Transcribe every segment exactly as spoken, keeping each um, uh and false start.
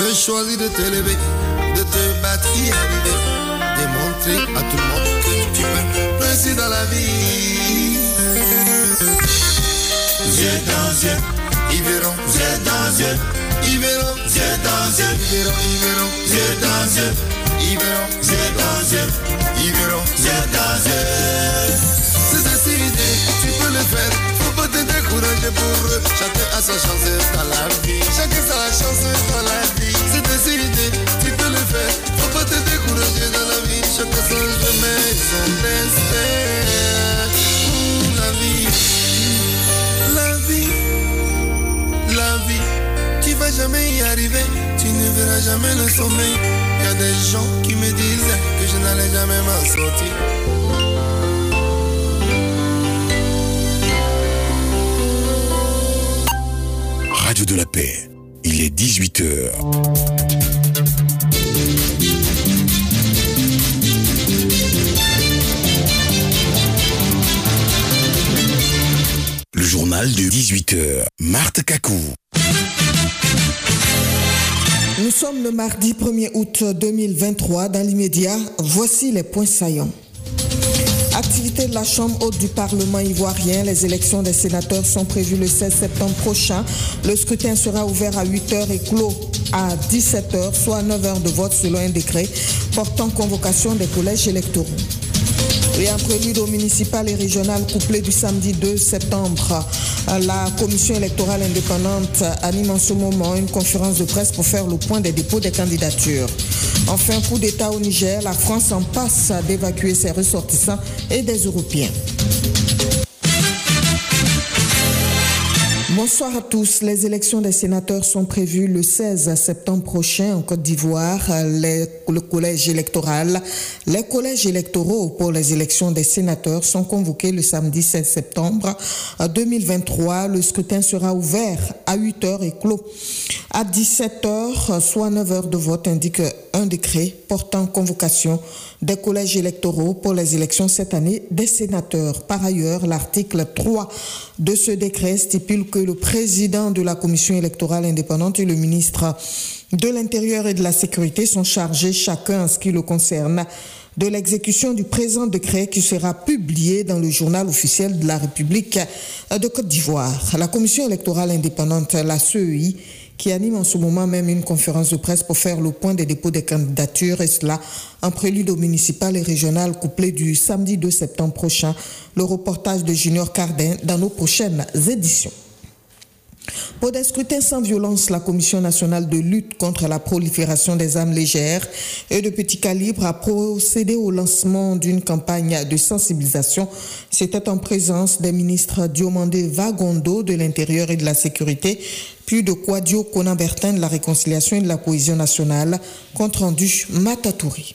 avais choisi de te lever, de te battre et arriver, démontrer à tout le monde que tu peux réussir dans la vie. Yeux dans yeux, ils verront, yeux dans yeux, ils verront, yeux dans yeux, ils verront, ils verront, yeux dans yeux, ils verront, yeux dans yeux, ils verront, yeux dans yeux. C'est décidé, tu peux le faire, faut pas te décourager pour eux. Chacun a sa chance dans la vie, chacun a sa chance dans la vie. C'est décidé, tu peux le faire, faut pas te décourager dans la vie. Chacun change jamais son destin. Mmh, la vie, la vie, la vie. Tu vas jamais y arriver, tu ne verras jamais le sommeil. Y a des gens qui me disaient que je n'allais jamais m'en sortir. Radio de la Paix, il est dix-huit heures. Le journal de dix-huit heures, Marthe Kakou. Nous sommes le mardi premier août deux mille vingt-trois. Dans l'immédiat, voici les points saillants. Activité de la Chambre haute du Parlement ivoirien. Les élections des sénateurs sont prévues le seize septembre prochain. Le scrutin sera ouvert à huit heures et clos à dix-sept heures, soit neuf heures de vote selon un décret portant convocation des collèges électoraux. Et en prélude au municipal et régional couplé du samedi deux septembre, la commission électorale indépendante anime en ce moment une conférence de presse pour faire le point des dépôts des candidatures. Enfin, coup d'État au Niger, la France en passe d'évacuer ses ressortissants et des Européens. Bonsoir à tous. Les élections des sénateurs sont prévues le seize septembre prochain en Côte d'Ivoire. Les, le collège électoral, les collèges électoraux pour les élections des sénateurs sont convoqués le samedi seize septembre deux mille vingt-trois. Le scrutin sera ouvert à huit heures et clos à dix-sept heures, soit neuf heures de vote, indique un décret portant convocation des collèges électoraux pour les élections cette année des sénateurs. Par ailleurs, l'article trois de ce décret stipule que le président de la commission électorale indépendante et le ministre de l'Intérieur et de la Sécurité sont chargés, chacun en ce qui le concerne, de l'exécution du présent décret qui sera publié dans le journal officiel de la République de Côte d'Ivoire. La commission électorale indépendante, la C E I, qui anime en ce moment même une conférence de presse pour faire le point des dépôts des candidatures, et cela en prélude au municipal et régional couplé du samedi deux septembre prochain. Le reportage de Junior Cardin dans nos prochaines éditions. Pour des scrutins sans violence, la Commission nationale de lutte contre la prolifération des armes légères et de petit calibre a procédé au lancement d'une campagne de sensibilisation. C'était en présence des ministres Diomandé Vagondo de l'Intérieur et de la Sécurité, puis de Kouadio Konan-Bertin de la Réconciliation et de la Cohésion nationale. Compte rendu Matatouri.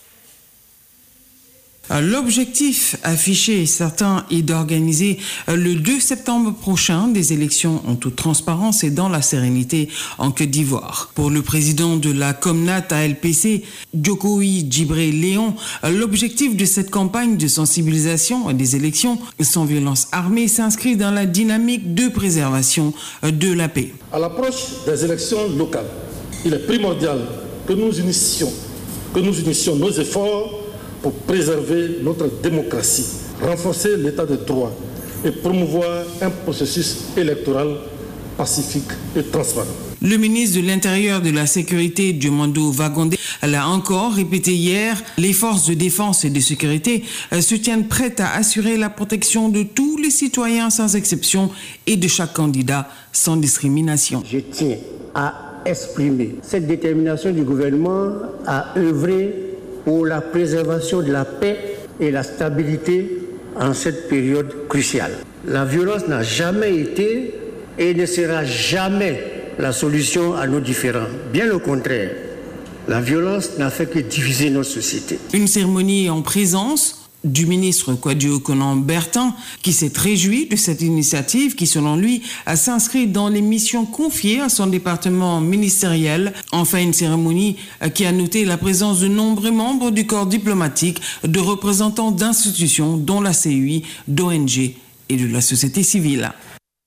L'objectif affiché, certain, est d'organiser le deux septembre prochain des élections en toute transparence et dans la sérénité en Côte d'Ivoire. Pour le président de la Comnat A L P C, Djokoui Djibré Léon, l'objectif de cette campagne de sensibilisation des élections sans violence armée s'inscrit dans la dynamique de préservation de la paix. À l'approche des élections locales, il est primordial que nous unissions, que nous unissions nos efforts pour préserver notre démocratie, renforcer l'état de droit et promouvoir un processus électoral pacifique et transparent. Le ministre de l'Intérieur et de la Sécurité, Diomando Vagondé, l'a encore répété hier, les forces de défense et de sécurité se tiennent prêtes à assurer la protection de tous les citoyens sans exception et de chaque candidat sans discrimination. Je tiens à exprimer cette détermination du gouvernement à œuvrer pour la préservation de la paix et la stabilité en cette période cruciale. La violence n'a jamais été et ne sera jamais la solution à nos différends. Bien au contraire, la violence n'a fait que diviser notre société. Une cérémonie en présence du ministre Kouadio Konan-Bertin, qui s'est réjoui de cette initiative qui, selon lui, s'inscrit dans les missions confiées à son département ministériel. Enfin, une cérémonie qui a noté la présence de nombreux membres du corps diplomatique, de représentants d'institutions, dont la C U I, d'O N G et de la société civile.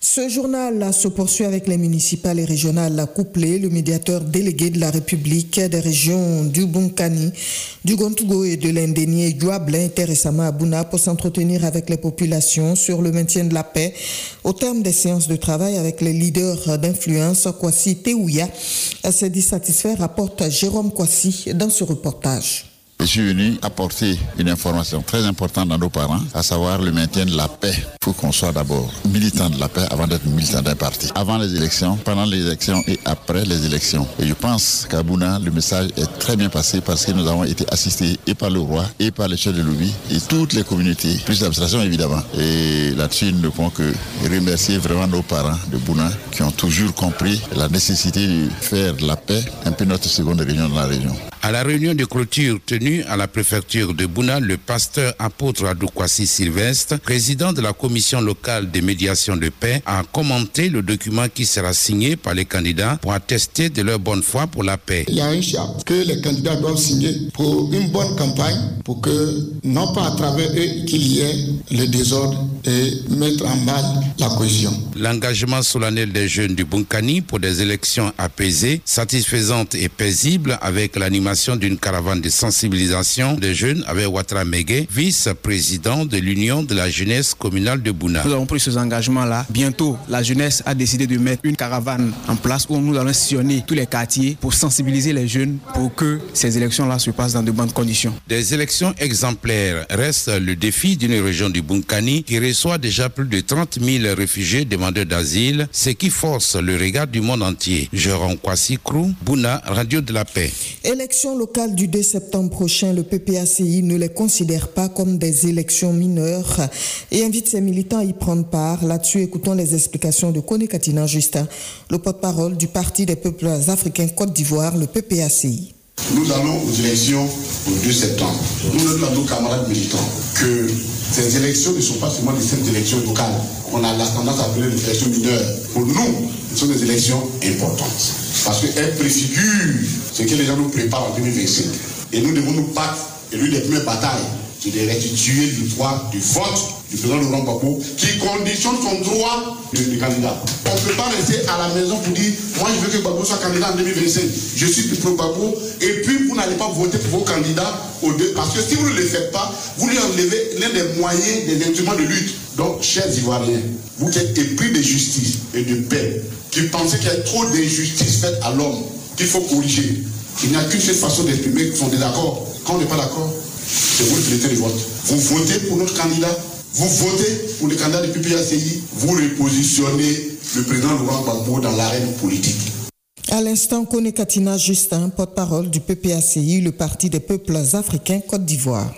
Ce journal se poursuit avec les municipales et régionales couplées. Le médiateur délégué de la République des régions du Bunkani, du Gontougo et de l'Indénié, Douablin, était récemment à Bouna pour s'entretenir avec les populations sur le maintien de la paix. Au terme des séances de travail avec les leaders d'influence, Kwasi Teouya s'est dit satisfait, rapporte Jérôme Kwasi dans ce reportage. Je suis venu apporter une information très importante à nos parents, à savoir le maintien de la paix. Il faut qu'on soit d'abord militant de la paix avant d'être militant d'un parti. Avant les élections, pendant les élections et après les élections. Et je pense qu'à Bouna, le message est très bien passé parce que nous avons été assistés et par le roi et par les chefs de lobby et toutes les communautés, plus l'administration évidemment. Et là-dessus, nous ne pouvons que remercier vraiment nos parents de Bouna qui ont toujours compris la nécessité de faire de la paix un peu notre seconde région dans la région. À la réunion de clôture tenue à la préfecture de Bouna, le pasteur apôtre Adoukwasi Sylvestre, président de la commission locale de médiation de paix, a commenté le document qui sera signé par les candidats pour attester de leur bonne foi pour la paix. Il y a un charte que les candidats doivent signer pour une bonne campagne, pour que, non pas à travers eux, qu'il y ait le désordre et mettre en mal la cohésion. L'engagement solennel des jeunes du Bunkani pour des élections apaisées, satisfaisantes et paisibles avec l'animation d'une caravane de sensibilisation des jeunes avec Ouattara Megué, vice-président de l'Union de la jeunesse communale de Bouna. Nous avons pris ces engagements-là. Bientôt, la jeunesse a décidé de mettre une caravane en place où nous allons sillonner tous les quartiers pour sensibiliser les jeunes pour que ces élections-là se passent dans de bonnes conditions. Des élections exemplaires restent le défi d'une région du Bunkani qui reçoit déjà plus de trente mille réfugiés demandeurs d'asile, ce qui force le regard du monde entier. Jérôme Kwasi Krou, Bouna, Radio de la Paix. Élections locales du deux septembre prochain, le P P A C I ne les considère pas comme des élections mineures et invite ses militants à y prendre part. Là-dessus, écoutons les explications de Kone Katina Justin, le porte-parole du Parti des peuples africains Côte d'Ivoire, le P P A C I. Nous allons aux élections au deux septembre. Nous disons à nos camarades militants que ces élections ne sont pas seulement des simples élections locales. On a la tendance à appeler des élections mineures. Pour nous, ce sont des élections importantes. Parce qu'elles préfigurent ce que les gens nous préparent en deux mille vingt-cinq. Et nous devons nous battre. Et l'une des premières batailles, c'est de restituer le droit du vote du président Laurent Gbagbo qui conditionne son droit de, de candidat. On ne peut pas rester à la maison pour dire moi je veux que Gbagbo soit candidat en deux mille vingt-cinq. Je suis pro Gbagbo et puis vous n'allez pas voter pour vos candidats aux deux. Parce que si vous ne le faites pas, vous lui enlevez l'un des moyens, des instruments de lutte. Donc, chers Ivoiriens, vous qui êtes épris de justice et de paix, qui pensez qu'il y a trop d'injustice faite à l'homme, qu'il faut corriger, il n'y a qu'une seule façon d'exprimer son désaccord. Quand on n'est pas d'accord, c'est vous le bulletin de vote. Vous votez pour notre candidat, vous votez pour le candidat du P P A C I, vous repositionnez le président Laurent Gbagbo dans l'arène politique. À l'instant, Kone Katina Justin, porte-parole du P P A C I, le Parti des peuples africains Côte d'Ivoire.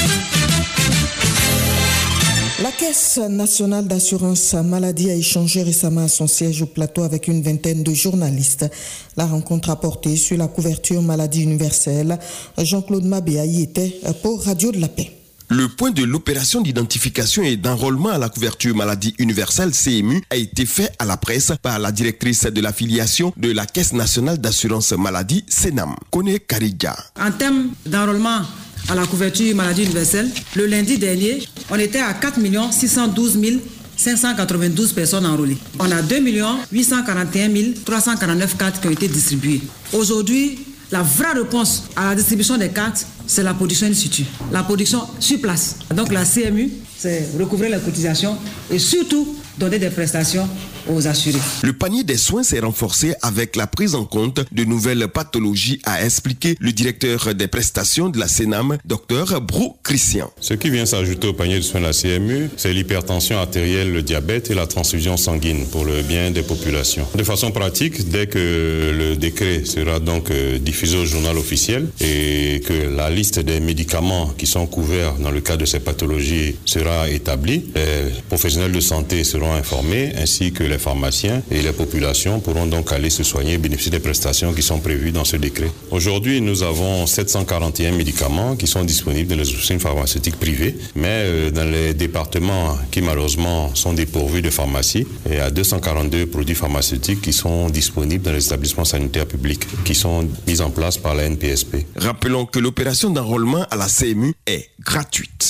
La Caisse nationale d'assurance maladie a échangé récemment à son siège au plateau avec une vingtaine de journalistes. La rencontre a porté sur la couverture maladie universelle. Jean-Claude Mabéa y était pour Radio de la Paix. Le point de l'opération d'identification et d'enrôlement à la couverture maladie universelle C M U a été fait à la presse par la directrice de l'affiliation de la Caisse nationale d'assurance maladie, Senam, Kone Karidja. En termes d'enrôlement à la couverture maladie universelle, le lundi dernier, on était à quatre millions six cent douze mille cinq cent quatre-vingt-douze personnes enrôlées. On a deux millions huit cent quarante et un mille trois cent quarante-neuf cartes qui ont été distribuées. Aujourd'hui, la vraie réponse à la distribution des cartes, c'est la production in situ, la production sur place. Donc la C M U, c'est recouvrer les cotisations et surtout donner des prestations aux assurés. Le panier des soins s'est renforcé avec la prise en compte de nouvelles pathologies, a expliqué le directeur des prestations de la Senam, Dr Brou Christian. Ce qui vient s'ajouter au panier de soins de la C M U, c'est l'hypertension artérielle, le diabète et la transfusion sanguine pour le bien des populations. De façon pratique, dès que le décret sera donc diffusé au journal officiel et que la liste des médicaments qui sont couverts dans le cadre de ces pathologies sera établie, les professionnels de santé seront informés ainsi que les pharmaciens et les populations pourront donc aller se soigner et bénéficier des prestations qui sont prévues dans ce décret. Aujourd'hui, nous avons sept cent quarante et un médicaments qui sont disponibles dans les officines pharmaceutiques privées, mais dans les départements qui malheureusement sont dépourvus de pharmacie, il y a deux cent quarante-deux produits pharmaceutiques qui sont disponibles dans les établissements sanitaires publics qui sont mis en place par la N P S P. Rappelons que l'opération d'enrôlement à la C M U est gratuite.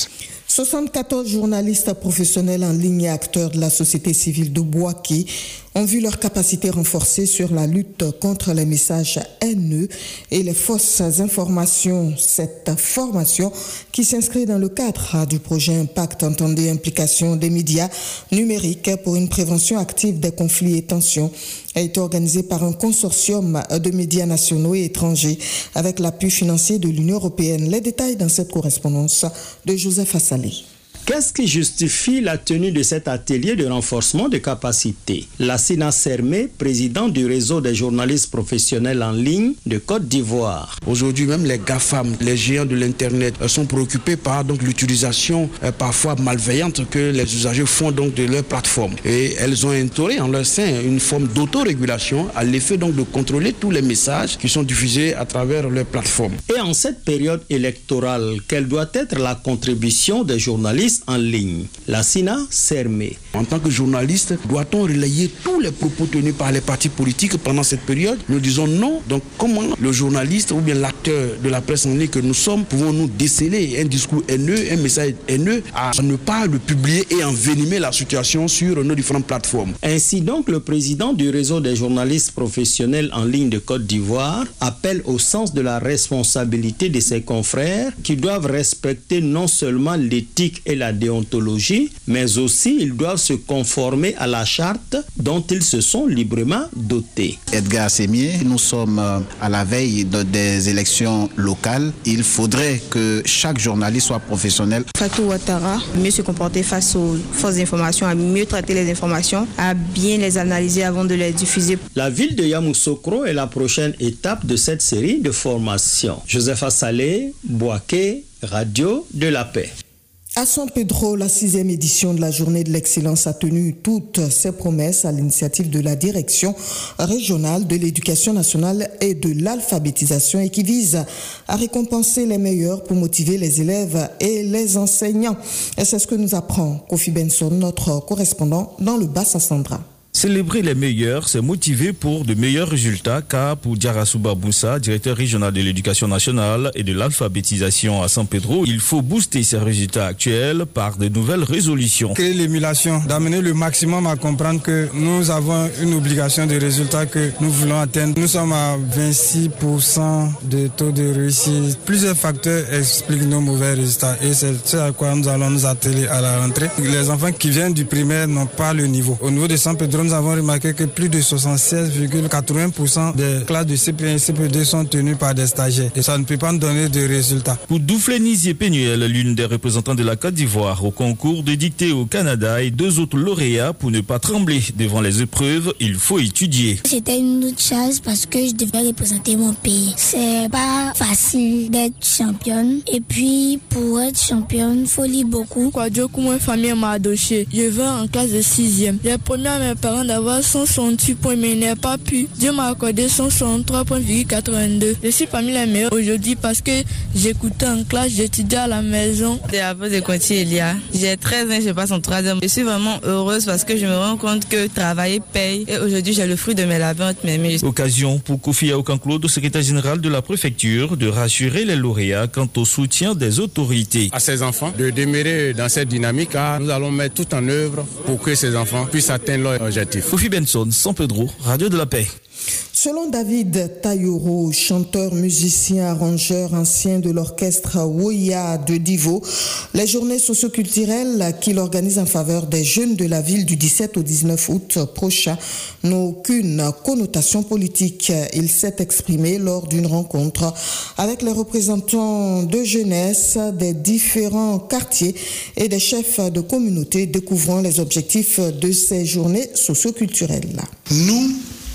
soixante-quatorze journalistes professionnels en ligne et acteurs de la société civile de Boaké ont vu leur capacité renforcée sur la lutte contre les messages haineux et les fausses informations. Cette formation, qui s'inscrit dans le cadre du projet Impact Entendez Implication des médias numériques pour une prévention active des conflits et tensions, a été organisée par un consortium de médias nationaux et étrangers avec l'appui financier de l'Union européenne. Les détails dans cette correspondance de Joseph Assalé. Qu'est-ce qui justifie la tenue de cet atelier de renforcement de capacités? Lassina Sermé, président du réseau des journalistes professionnels en ligne de Côte d'Ivoire. Aujourd'hui, même les GAFAM, les géants de l'Internet, sont préoccupés par donc l'utilisation euh, parfois malveillante que les usagers font donc de leur plateforme. Et elles ont instauré en leur sein une forme d'autorégulation à l'effet donc de contrôler tous les messages qui sont diffusés à travers leur plateforme. Et en cette période électorale, quelle doit être la contribution des journalistes en ligne? Lassina Sermé. En tant que journaliste, doit-on relayer tous les propos tenus par les partis politiques pendant cette période? Nous disons non. Donc comment le journaliste ou bien l'acteur de la presse en ligne que nous sommes pouvons-nous déceler un discours haineux, un message haineux, à ne pas le publier et envenimer la situation sur nos différentes plateformes? Ainsi donc, le président du réseau des journalistes professionnels en ligne de Côte d'Ivoire appelle au sens de la responsabilité de ses confrères qui doivent respecter non seulement l'éthique et la déontologie, mais aussi ils doivent se conformer à la charte dont ils se sont librement dotés. Edgar Sémier, nous sommes à la veille de, des élections locales. Il faudrait que chaque journaliste soit professionnel. Fatou Ouattara, mieux se comporter face aux fausses informations, à mieux traiter les informations, à bien les analyser avant de les diffuser. La ville de Yamoussoukro est la prochaine étape de cette série de formations. Joseph Assalé, Boaké, Radio de la Paix. À San Pedro, la sixième édition de la Journée de l'Excellence a tenu toutes ses promesses à l'initiative de la Direction régionale de l'éducation nationale et de l'alphabétisation et qui vise à récompenser les meilleurs pour motiver les élèves et les enseignants. Et c'est ce que nous apprend Kofi Benson, notre correspondant dans le Bassa-Sandra. Célébrer les meilleurs, c'est motiver pour de meilleurs résultats, car pour Diarasouba Boussa, directeur régional de l'éducation nationale et de l'alphabétisation à San Pedro, il faut booster ces résultats actuels par de nouvelles résolutions. Créer l'émulation, d'amener le maximum à comprendre que nous avons une obligation de résultats que nous voulons atteindre. Nous sommes à vingt-six pour cent de taux de réussite. Plusieurs facteurs expliquent nos mauvais résultats et c'est ce à quoi nous allons nous atteler à la rentrée. Les enfants qui viennent du primaire n'ont pas le niveau. Au niveau de San Pedro, nous avons remarqué que plus de soixante-seize virgule quatre-vingts pour cent des classes de C P un et C P deux sont tenues par des stagiaires et ça ne peut pas nous donner de résultats. Pour Douflenizie Penuel, l'une des représentants de la Côte d'Ivoire au concours de dictée au Canada et deux autres lauréats, pour ne pas trembler devant les épreuves, il faut étudier. C'était une autre chose parce que je devais représenter mon pays. C'est pas facile d'être championne et puis pour être championne, il faut lire beaucoup. Quoi, Dieu, comment ma famille m'a adoché. Je vais en classe de sixième. J'ai promis à mes parents d'avoir cent soixante-huit points, mais il n'a pas pu. Dieu m'a accordé cent soixante-trois virgule quatre-vingt-deux. Je suis parmi les meilleurs aujourd'hui parce que j'écoutais en classe, j'étudiais à la maison. C'est à cause de Conti Elia. J'ai treize ans, je passe en troisième. Je suis vraiment heureuse parce que je me rends compte que travailler paye. Et aujourd'hui, j'ai le fruit de mes labeurs entre mes mains. Occasion pour Kofi Aoukan-Claude, secrétaire général de la préfecture, de rassurer les lauréats quant au soutien des autorités. À ces enfants de demeurer dans cette dynamique, car nous allons mettre tout en œuvre pour que ces enfants puissent atteindre leur objectif. Kofi Benson, San Pedro, Radio de la Paix. Selon David Tayoro, chanteur, musicien, arrangeur, ancien de l'orchestre Woya de Divo, les journées socioculturelles qu'il organise en faveur des jeunes de la ville du dix-sept au dix-neuf août prochain n'ont aucune connotation politique. Il s'est exprimé lors d'une rencontre avec les représentants de jeunesse des différents quartiers et des chefs de communauté découvrant les objectifs de ces journées socioculturelles. Nous,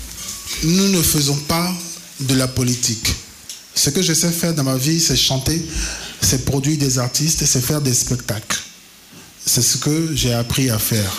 Nous ne faisons pas de la politique. Ce que je sais faire dans ma vie, c'est chanter, c'est produire des artistes, c'est faire des spectacles. C'est ce que j'ai appris à faire.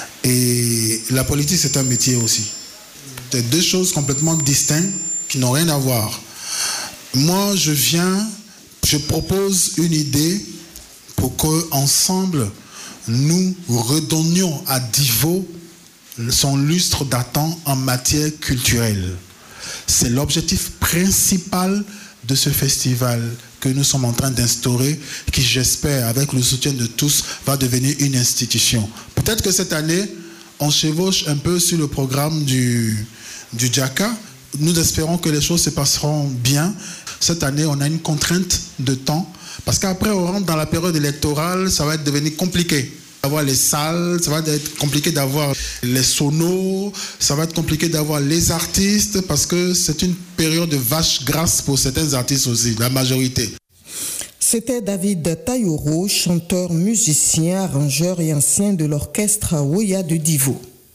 Et la politique, c'est un métier aussi. C'est deux choses complètement distinctes qui n'ont rien à voir. Moi, je viens, je propose une idée pour qu'ensemble, nous redonnions à Divo son lustre datant en matière culturelle. C'est l'objectif principal de ce festival que nous sommes en train d'instaurer, qui j'espère, avec le soutien de tous, va devenir une institution. Peut-être que cette année, on chevauche un peu sur le programme du, du Djaka. Nous espérons que les choses se passeront bien. Cette année, on a une contrainte de temps, parce qu'après, on rentre dans la période électorale, ça va devenir compliqué. D'avoir les salles, ça va être compliqué d'avoir les sonos, ça va être compliqué d'avoir les artistes, parce que c'est une période de vache grasse pour certains artistes aussi, la majorité. C'était David Tayoro, chanteur, musicien, arrangeur et ancien de l'orchestre Woya de Divo.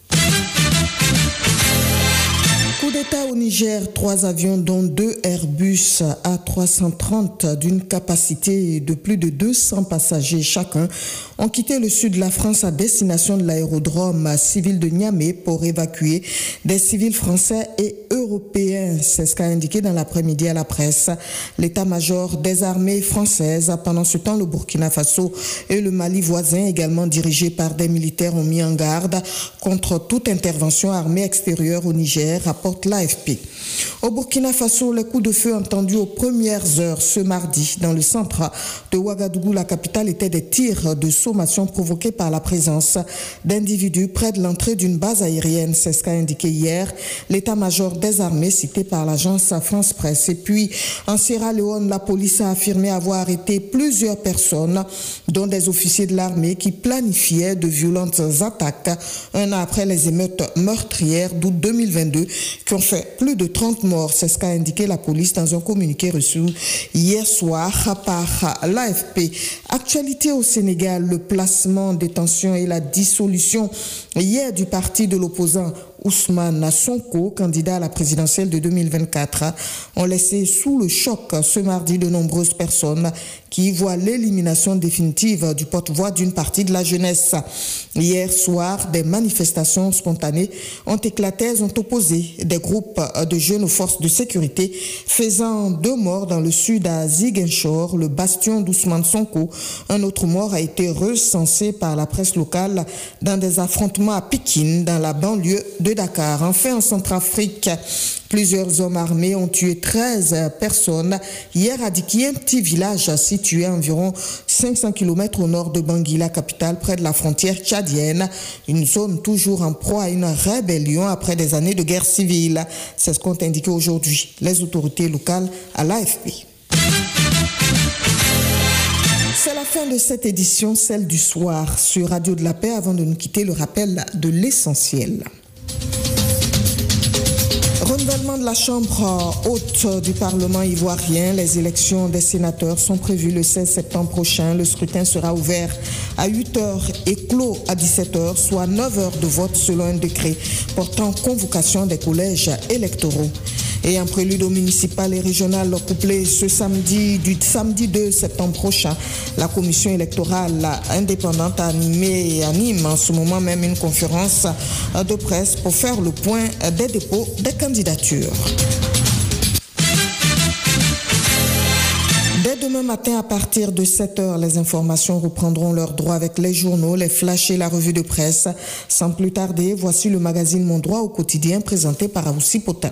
Coup d'État au Niger, trois avions dont deux Airbus A trois cent trente d'une capacité de plus de deux cents passagers chacun ont quitté le sud de la France à destination de l'aérodrome civil de Niamey pour évacuer des civils français et européens. C'est ce qu'a indiqué dans l'après-midi à la presse l'état-major des armées françaises. Pendant ce temps, le Burkina Faso et le Mali voisin, également dirigés par des militaires, ont mis en garde contre toute intervention armée extérieure au Niger, rapporte l'A F P. Au Burkina Faso, les coups de feu entendus aux premières heures ce mardi dans le centre de Ouagadougou, la capitale, étaient des tirs de sommation provoqués par la présence d'individus près de l'entrée d'une base aérienne. C'est ce qu'a indiqué hier l'état-major des armées cité par l'agence France Presse. Et puis, en Sierra Leone, la police a affirmé avoir arrêté plusieurs personnes, dont des officiers de l'armée qui planifiaient de violentes attaques un an après les émeutes meurtrières d'août deux mille vingt-deux qui ont fait plus de trente morts. C'est ce qu'a indiqué la police dans un communiqué reçu hier soir par l'A F P. Actualité au Sénégal, le placement en détention et la dissolution hier du parti de l'opposant Ousmane Sonko, candidat à la présidentielle de deux mille vingt-quatre, ont laissé sous le choc ce mardi de nombreuses personnes qui voient l'élimination définitive du porte-voix d'une partie de la jeunesse. Hier soir, des manifestations spontanées ont éclaté, ont opposé des groupes de jeunes aux forces de sécurité, faisant deux morts dans le sud à Ziguinchor, le bastion d'Ousmane Sonko. Un autre mort a été recensé par la presse locale dans des affrontements à Pikine, dans la banlieue de Dakar. Enfin, en Centrafrique, plusieurs hommes armés ont tué treize personnes hier à Diki, un petit village situé à environ cinq cents kilomètres au nord de Bangui, la capitale, près de la frontière tchadienne. Une zone toujours en proie à une rébellion après des années de guerre civile. C'est ce qu'ont indiqué aujourd'hui les autorités locales à l'A F P. C'est la fin de cette édition, celle du soir sur Radio de la Paix. Avant de nous quitter, le rappel de l'essentiel. Renouvellement de la Chambre haute du Parlement ivoirien. Les élections des sénateurs sont prévues le seize septembre prochain. Le scrutin sera ouvert à huit heures et clos à dix-sept heures, soit neuf heures de vote selon un décret portant convocation des collèges électoraux. Et un prélude au municipal et régional couplé ce samedi, du samedi deux septembre prochain. La commission électorale indépendante a animé et anime en ce moment même une conférence de presse pour faire le point des dépôts des candidatures. Dès demain matin, à partir de sept heures, les informations reprendront leur droit avec les journaux, les flashs et la revue de presse. Sans plus tarder, voici le magazine Mon Droit au quotidien présenté par Aoussi Potin.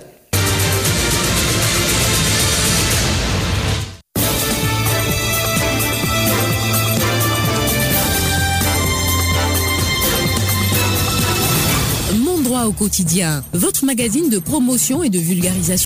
Au quotidien, votre magazine de promotion et de vulgarisation